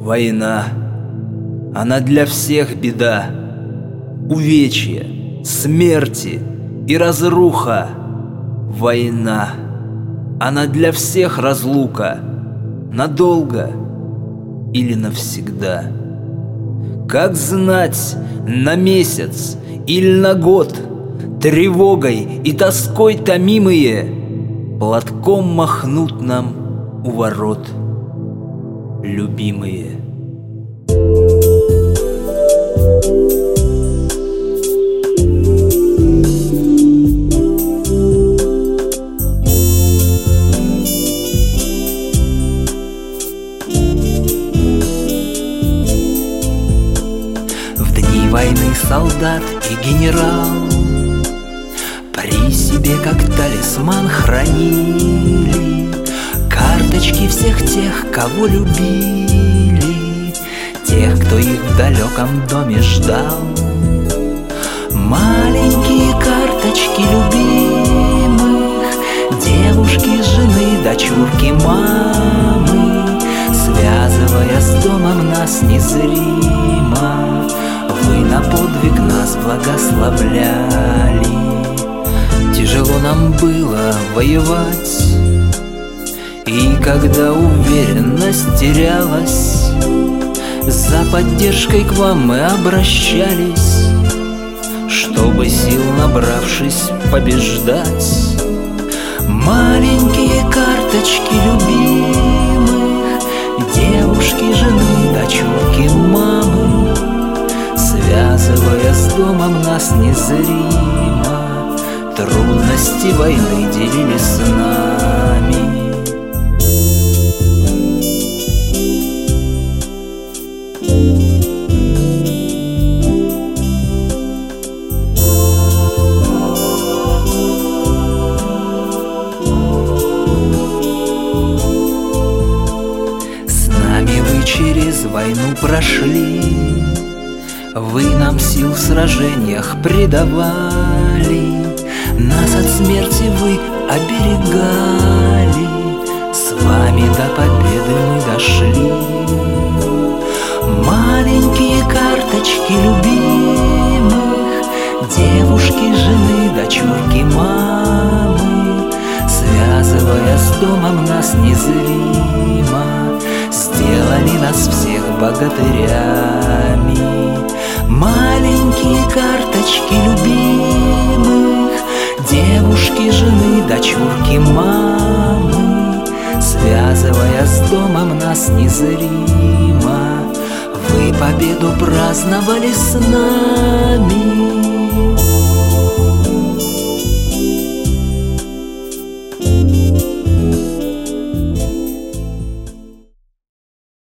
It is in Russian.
Война, она для всех беда, увечья, смерти и разруха. Война, она для всех разлука, надолго или навсегда. Как знать, на месяц или на год, тревогой и тоской томимые, платком махнут нам у ворот любимые. В дни войны солдат и генерал при себе как талисман хранили карточки всех тех, кого любили, тех, кто их в далеком доме ждал. Маленькие карточки любимых, девушки, жены, дочурки, мамы, связывая с домом нас незримо, вы на подвиг нас благословляли. Тяжело нам было воевать, и когда уверенность терялась, за поддержкой к вам мы обращались, чтобы сил набравшись побеждать. Маленькие карточки любимых, девушки, жены, дочурки, мамы, связывая с домом нас незримо, трудности войны делили с нами. Через войну прошли, вы нам сил в сражениях придавали, нас от смерти вы оберегали, с вами до победы мы дошли. Маленькие карточки любимых, девушки, жены, дочурки, мамы, связывая с домом нас незримо, сделали нас всех богатырями. Маленькие карточки любимых, девушки, жены, дочурки, мамы, связывая с домом нас незримо, вы победу праздновали с нами.